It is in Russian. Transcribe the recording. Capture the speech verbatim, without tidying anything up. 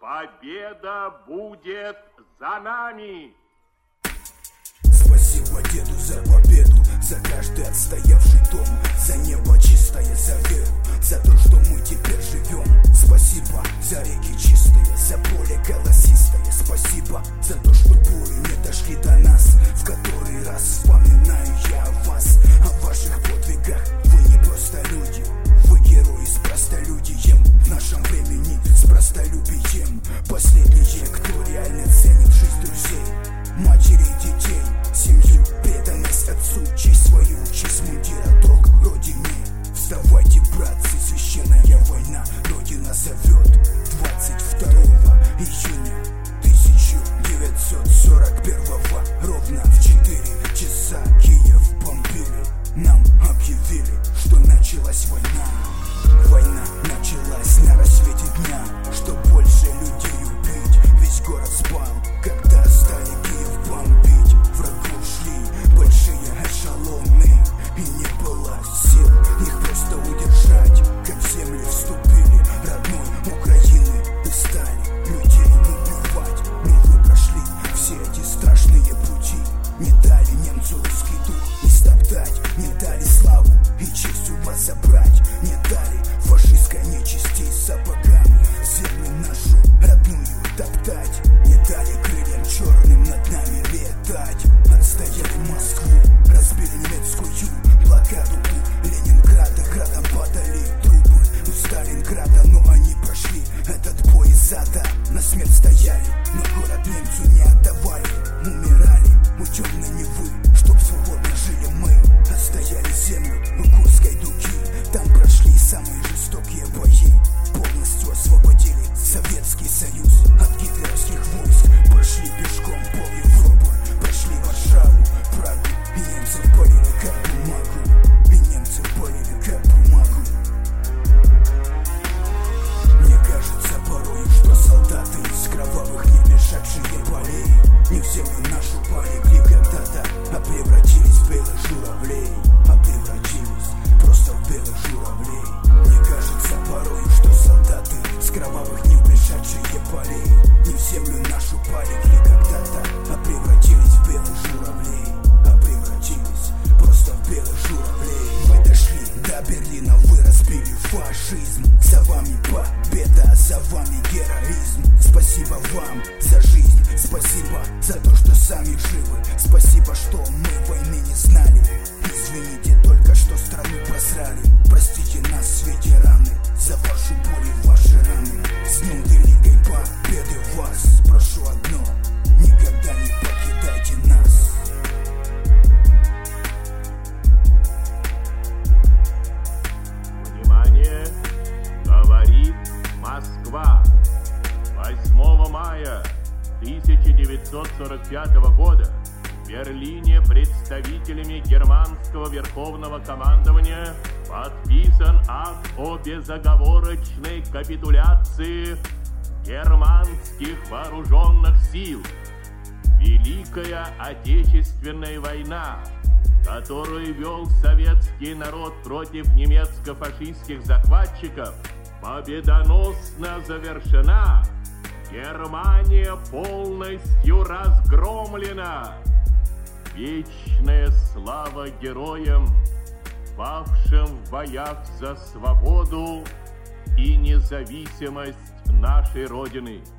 Победа будет за нами! Спасибо деду за победу, за каждый отстоявший дом, за небо чистое, за веру, за то, что мы теперь живем. Спасибо за реки чистые, за поле колосистое. Спасибо за то, что бури не дошли до нас. В который раз вспоминаю я о вас, о ваших подвигах. Вы не просто люди, вы герои с простолюдием. В нашем времени с простолюбием. Последние, кто реально ценит жизнь друзей, матери и детей, семью, преданность отцу, честь свою, честь мундира, долг родине. Вставайте, братцы, священная война, Родина зовет. Двадцать второго июня тысяча девятьсот сорок первого ровно в четыре часа Киев бомбили. Нам объявили, что началась война. Война началась на рассвете дня, что больше людей убить. Весь город спал, когда стали Киев бомбить. Врагу шли большие эшелоны, и не было сил их просто удержать. Как в землю вступили родной Украины и стали людей убивать. Но вы прошли все эти страшные пути, не дали немцу русский дух истоптать, не дали славу и честь у вас забрать, не дали фашистской нечисти сапогам землю нашу родную топтать, не дали крыльям черным над нами летать. Отстояли Москву, разбили немецкую блокаду у Ленинграда, градом падали трубы у Сталинграда, но они прошли этот бой из ада. На смерть стояли, но город немцу не отдавали. Умирали у темной Невы, чтоб свободно жили мы. Отстояли землю у Курской дуги, там прошли самые жестокие бои. Полностью освободили Советский Союз от гитлеровских войск. Прошли пешком пол Европы, прошли Варшаву, Прагу, и немцы палили как бумагу, и немцы палили как бумагу. Мне кажется порою, что солдаты из кровавых не бежавшие полей не в землю нашу полегли когда-то, а превратились в белых журавлей, а превратились просто в белых журавлей. Мне кажется порою, что солдаты с кровавых не пришедшие полей не в землю нашу полегли когда-то, а превратились в белых журавлей, а превратились просто в белых журавлей. Вы дошли до Берлина, вы разбили фашизм. За вами победа, за вами героизм. Спасибо вам за жизнь, спасибо за то, что сами живы. Спасибо, что мы войны не знали. Извините, только что страну просрали. Простите нас, ветераны, за вашу боль и ваши раны. С днем великой победы вас. Прошу одно, никогда не покидайте нас. Внимание! Говорит Москва. восьмого мая тысяча девятьсот сорок пятого года в Берлине представителями германского верховного командования подписан акт о безоговорочной капитуляции германских вооруженных сил. Великая Отечественная война, которую вел советский народ против немецко-фашистских захватчиков, победоносно завершена. Германия полностью разгромлена. Вечная слава героям, павшим в боях за свободу и независимость нашей Родины.